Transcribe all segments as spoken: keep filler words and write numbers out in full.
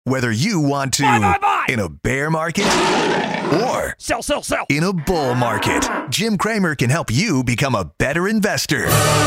Whether you want to buy, buy, buy. in a bear market or sell, sell, sell. in a bull market, Jim Cramer can help you become a better investor.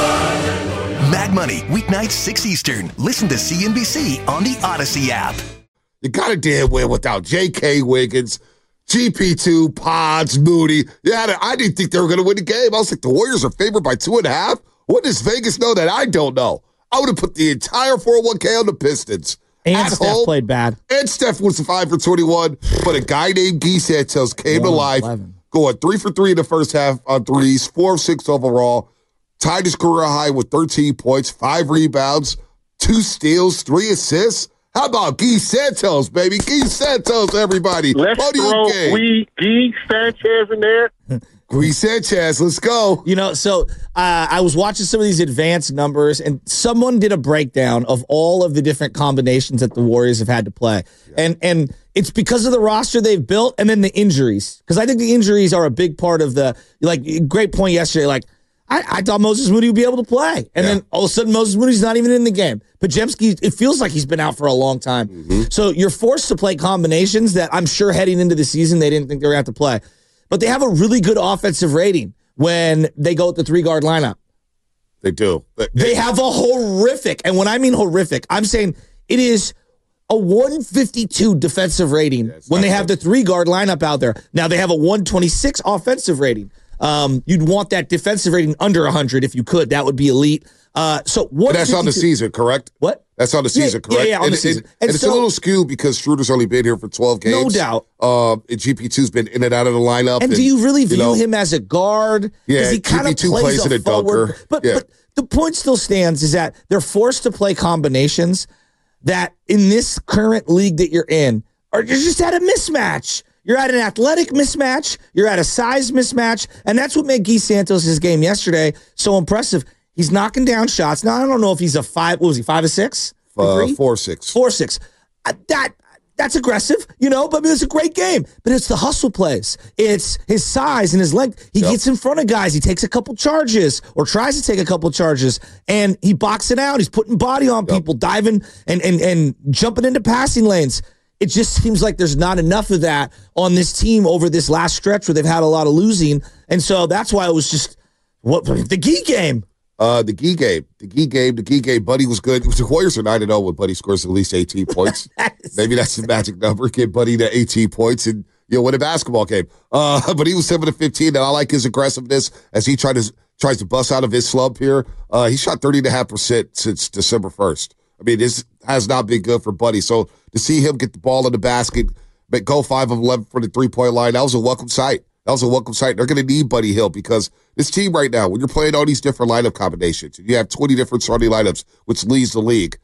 Mag Money, weeknights six Eastern. Listen to C N B C on the Odyssey app. You got to damn win without J K. Wiggins, G P two, Pods, Moody. Yeah, I didn't think they were going to win the game. I was like, the Warriors are favored by two and a half? What does Vegas know that I don't know? I would have put the entire four oh one k on the Pistons. And At Steph home, played bad. And Steph was five for twenty-one, but a guy named Guy Santos came to life, going three for three in the first half on threes, four of six overall, tied his career high with thirteen points, five rebounds, two steals, three assists. How about Guy Santos, baby? Guy Santos, everybody. Let's Podium throw game. we Guy Sanchez in there. Guy Sanchez, let's go. You know, so uh, I was watching some of these advanced numbers, and someone did a breakdown of all of the different combinations that the Warriors have had to play. Yeah. And and it's because of the roster they've built and then the injuries. Because I think the injuries are a big part of the, like, great point yesterday, like, I, I thought Moses Moody would be able to play. And yeah. then all of a sudden, Moses Moody's not even in the game. Podziemski, it feels like he's been out for a long time. Mm-hmm. So you're forced to play combinations that I'm sure heading into the season they didn't think they were going to have to play. But they have a really good offensive rating when they go with the three-guard lineup. They do. They, they have a horrific, and when I mean horrific, I'm saying it is a one fifty-two defensive rating yeah, when they have good. the three-guard lineup out there. Now, they have a one twenty-six offensive rating. Um, you'd want that defensive rating under one hundred if you could. That would be elite. Uh, so what? That's on the season, correct? What? That's on the season, yeah, correct? Yeah, yeah, on and, the season. And, and, and so, it's a little skewed because Schroeder's only been here for twelve games. No doubt. Uh, and G P two's been in and out of the lineup. And, and do you really view you know, him as a guard? Yeah, he kind of G P two plays, plays a in a forward, dunker. But, yeah. but the point still stands is that they're forced to play combinations that in this current league that you're in are you're just at a mismatch. You're at an athletic mismatch. You're at a size mismatch. And that's what made Guy Santos' game yesterday so impressive. He's knocking down shots. Now, I don't know if he's a five. What was he, five or six? Uh, four six. Four six. Uh, that That's aggressive, you know, but I mean, it's a great game. But it's the hustle plays. It's his size and his length. He yep. gets in front of guys. He takes a couple charges or tries to take a couple charges, and he boxes it out. He's putting body on yep. people, diving and, and, and jumping into passing lanes. It just seems like there's not enough of that on this team over this last stretch where they've had a lot of losing. And so that's why it was just what the Guy game. Uh, the Guy game. The Guy game. The Guy game. Buddy was good. The Warriors are nine and oh when Buddy scores at least eighteen points. Maybe that's the magic number. Get Buddy to eighteen points and you'll win a basketball game. Uh, but he was seven to fifteen, and I like his aggressiveness as he tried to, tries to bust out of his slump here. Uh, he shot thirty point five percent since December first. I mean, this has not been good for Buddy. So to see him get the ball in the basket, but go five of eleven for the three-point line, that was a welcome sight. That was a welcome sight. They're going to need Buddy Hield because this team right now, when you're playing all these different lineup combinations, you have twenty different starting lineups, which leads the league.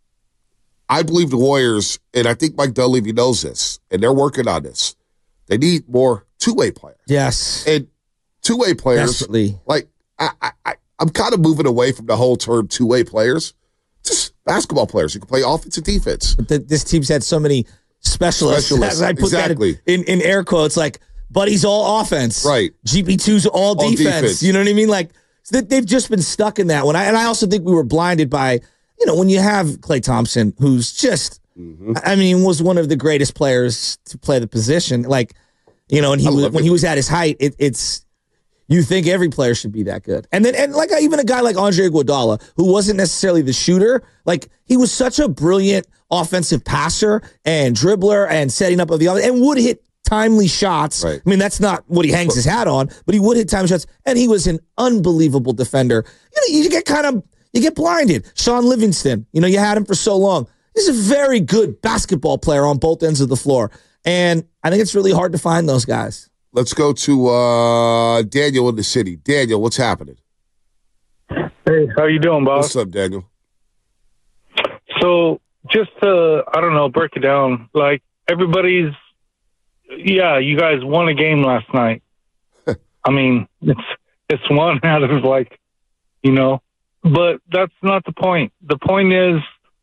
I believe the Warriors, and I think Mike Dunleavy knows this, and they're working on this. They need more two-way players. Yes. And two-way players, Desperately. like, I, I, I'm kind of moving away from the whole term two-way players. Just basketball players who can play offense and defense. But the, this team's had so many specialists. Specialists, I put exactly. that in, in, in air quotes, like, Buddy's all offense. Right. G P two's all, all defense. defense. You know what I mean? Like, they've just been stuck in that one. I, and I also think we were blinded by, you know, when you have Klay Thompson, who's just, mm-hmm. I mean, was one of the greatest players to play the position. Like, you know, and he was, when he was at his height, it, it's, you think every player should be that good. And then, and like even a guy like Andre Iguodala, who wasn't necessarily the shooter, like he was such a brilliant offensive passer and dribbler and setting up of the other, and would hit timely shots. Right. I mean, that's not what he hangs his hat on, but he would hit timely shots, and he was an unbelievable defender. You know, you get kind of, you get blinded. Sean Livingston, you know, you had him for so long. He's a very good basketball player on both ends of the floor, and I think it's really hard to find those guys. Let's go to uh, Daniel in the city. Daniel, what's happening? Hey, how you doing, boss? What's up, Daniel? So, just to, I don't know, break it down, like, everybody's, yeah, you guys won a game last night. I mean, it's it's one out of, like, you know, but that's not the point. The point is,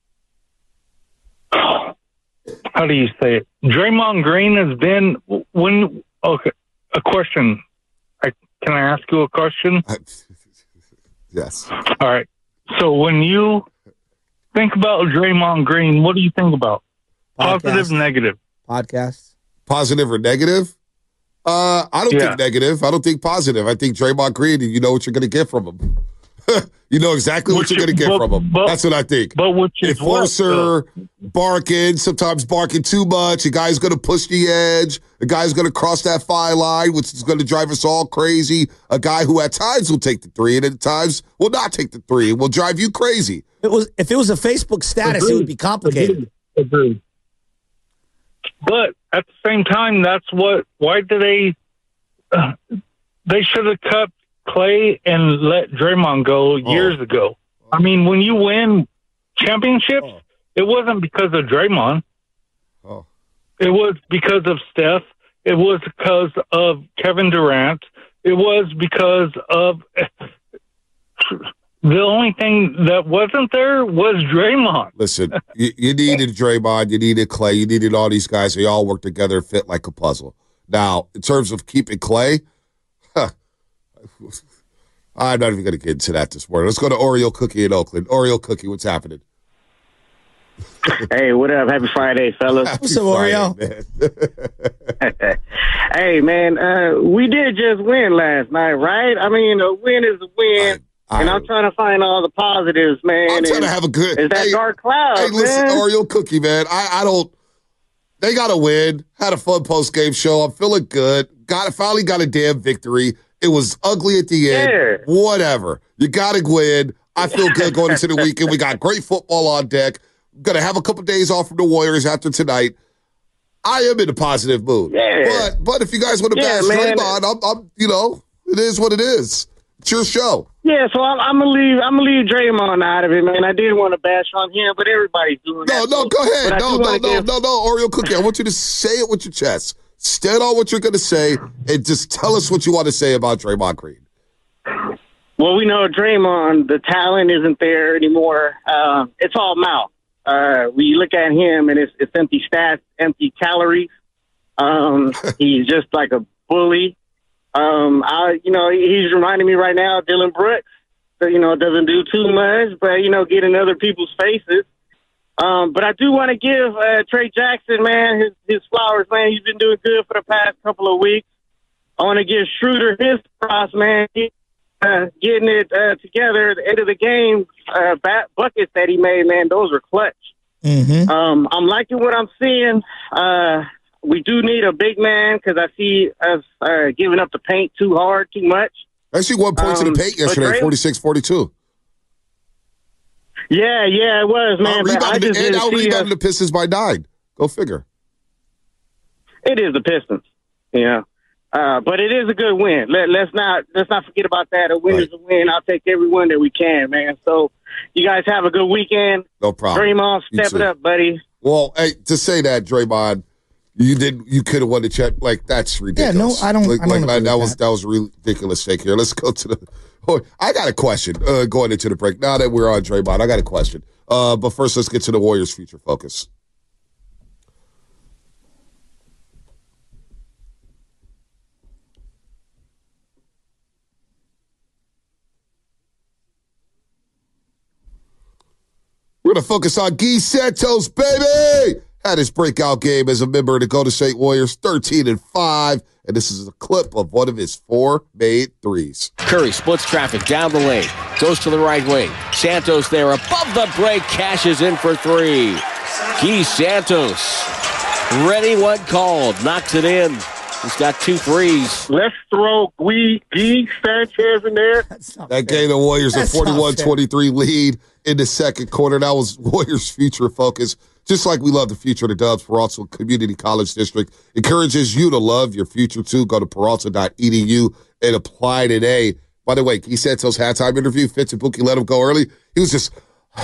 how do you say it? Draymond Green has been, when, okay, a question. I, can I ask you a question? Yes. All right. So when you think about Draymond Green, what do you think about? Positive, Podcasts? negative. Podcasts? Positive or negative? Uh, I don't Yeah. think negative. I don't think positive. I think Draymond Green, you know what you're going to get from him. You know exactly what Which you're going to get but- from him. but- That's what I think. But which is what, Enforcer, barking, sometimes barking too much. A guy's going to push the edge. A guy's going to cross that fine line, which is going to drive us all crazy. A guy who at times will take the three and at times will not take the three and will drive you crazy. It was if it was a Facebook status, it would be complicated. Agreed. Agreed. But at the same time, that's what. Why do they? Uh, they should have cut Clay and let Draymond go years Oh. ago. I mean, when you win championships, Oh. it wasn't because of Draymond. Oh. It was because of Steph. It was because of Kevin Durant. It was because of the only thing that wasn't there was Draymond. Listen, you, you needed Draymond, you needed Clay, you needed all these guys. They all work together and fit like a puzzle. Now, in terms of keeping Clay, huh, I'm not even going to get into that this morning. Let's go to Oreo Cookie in Oakland. Oreo Cookie, what's happening? Hey, what up? Happy Friday, fellas. What's up, Oreo? Man. Hey, man, uh, we did just win last night, right? I mean, a win is a win, I- and I- I'm trying to find all the positives, man. I'm trying and to have a good. It's that hey, dark cloud, Hey, listen, man. Oreo Cookie, man. I, I don't. They got to win. Had a fun post game show. I'm feeling good. Got finally got a damn victory. It was ugly at the end. Yeah. Whatever. You got to win. I feel good going into the weekend. We got great football on deck. Going to have a couple days off from the Warriors after tonight. I am in a positive mood. Yeah. But but if you guys want to Yeah, bash man. Draymond, I'm, I'm you know it is what it is. It's your show. Yeah, so I'm, I'm gonna leave. I'm gonna leave Draymond out of it, man. I didn't want to bash on him, but everybody's doing No, that. no, go ahead. But I No, do no, wanna no, give- no, no, Oreo Cookie. I want you to say it with your chest. Stand on what you're going to say and just tell us what you want to say about Draymond Green. Well, we know Draymond, the talent isn't there anymore. Uh, it's all mouth. Uh, we look at him, and it's, it's empty stats, empty calories. Um, he's just like a bully. Um, I, you know, he's reminding me right now of Dylan Brooks. So, you know, doesn't do too much, but, you know, get in other people's faces. Um, but I do want to give uh, Trey Jackson, man, his, his flowers, man. He's been doing good for the past couple of weeks. I want to give Schroeder his props, man. He, uh, getting it uh, together at the end of the game, uh, bat buckets that he made, man, those were clutch. Mm-hmm. Um, I'm liking what I'm seeing. Uh, we do need a big man because I see us uh, giving up the paint too hard, too much. I see one point to Um, the paint but yesterday, Dray- forty-six forty-two. Yeah, yeah, it was, man. But I Out just and didn't out see us. rebounded the Pistons by nine. Go figure. It is the Pistons, yeah. Uh, but it is a good win. Let, let's not let's not forget about that. A win Right. is a win. I'll take every win that we can, man. So you guys have a good weekend. No problem. Draymond, You step it too. up, buddy. Well, hey, to say that, Draymond, you did you could have won the check. Like that's ridiculous. no, I don't- Like, I don't like, agree with that was that. that was a ridiculous take here. Let's go to the. Oh, I got a question uh, going into the break. Now that we're on Draymond, I got a question. Uh, but first, let's get to the Warriors' future focus. We're going to focus on Guy Santos, baby! Had his breakout game as a member of the Golden State Warriors, thirteen and five. And this is a clip of one of his four made threes. Curry splits traffic down the lane, goes to the right wing. Santos there above the break, cashes in for three. Guy Santos, ready when called, knocks it in. He's got two threes. Let's throw Guy, Guy Sanchez in there. That's not That fair. gave the Warriors a That's not forty-one fair. twenty-three lead in the second quarter. That was Warriors' future focus. Just like we love the future of the Dubs, Peralta Community College District encourages you to love your future too. Go to Peralta dot e d u and apply today. By the way, Guy Santos' halftime interview, Fitz and Buki let him go early. He was just,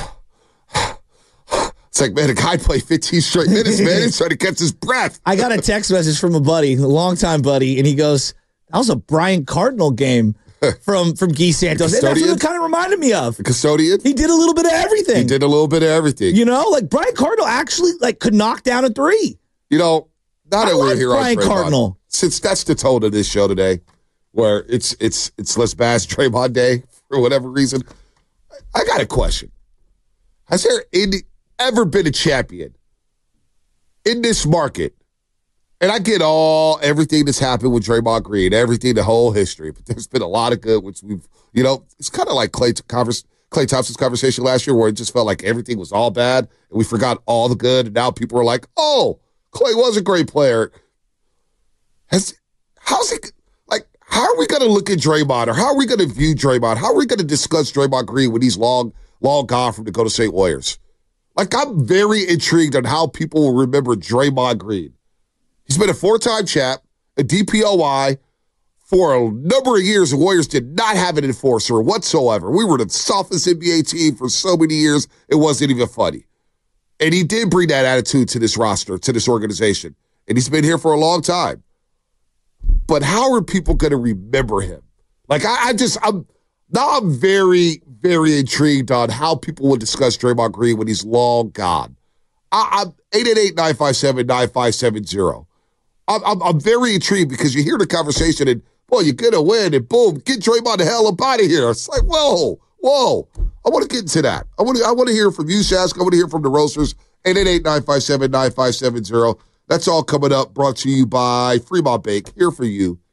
it's like, man, the guy played fifteen straight minutes, man. He's trying to catch his breath. I got a text message from a buddy, a longtime buddy, and he goes, "That was a Brian Cardinal game from from Guy Santos." And that's what Custodian? it kind of reminded me of. The custodian, He did a little bit of everything. he did a little bit of everything. You know, like Brian Cardinal actually like could knock down a three. You know, now that I we're like here Brian on Draymond, Cardinal. since that's the tone of this show today, where it's it's it's Let's Bash Draymond Day for whatever reason, I got a question. Has there any, ever been a champion in this market, and I get all everything that's happened with Draymond Green, everything, the whole history, but there's been a lot of good, which we've, you know, it's kind of like Clay, converse, Clay Thompson's conversation last year where it just felt like everything was all bad and we forgot all the good, and now people are like, oh, Clay was a great player. Has, how's it, like, how are we going to look at Draymond, or how are we going to view Draymond? How are we going to discuss Draymond Green when he's long, long gone from the Golden State Warriors? Like, I'm very intrigued on how people will remember Draymond Green. He's been a four-time champ, a D P O I. For a number of years, the Warriors did not have an enforcer whatsoever. We were the softest N B A team for so many years, it wasn't even funny. And he did bring that attitude to this roster, to this organization. And he's been here for a long time. But how are people going to remember him? Like, I, I just, I'm now I'm very, very intrigued on how people will discuss Draymond Green when he's long gone. I, I'm eight eight eight, nine five seven, nine five seven zero. I'm, I'm, I'm very intrigued because you hear the conversation and, boy, you're going to win, and boom, get Draymond the hell up out of here. It's like, whoa, whoa. I want to get into that. I want to I want to hear from you, Shask. I want to hear from the Roasters. eight eight eight, nine five seven, nine five seven zero. That's all coming up, brought to you by Fremont Bank, here for you